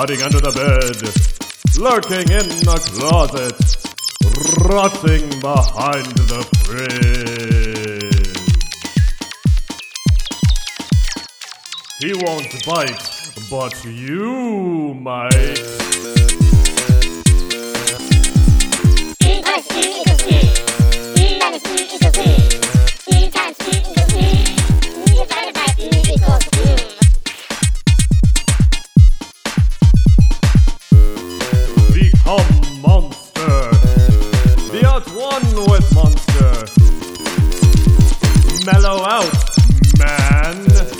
hiding under the bed, lurking in the closet, rotting behind the fridge. He won't bite, but you might. Become monster. Be at one with monster. Mellow out, man.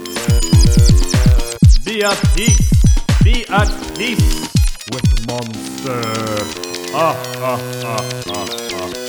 Be at peace. Be at peace with monster. Ah, ah, ah, ah, ah.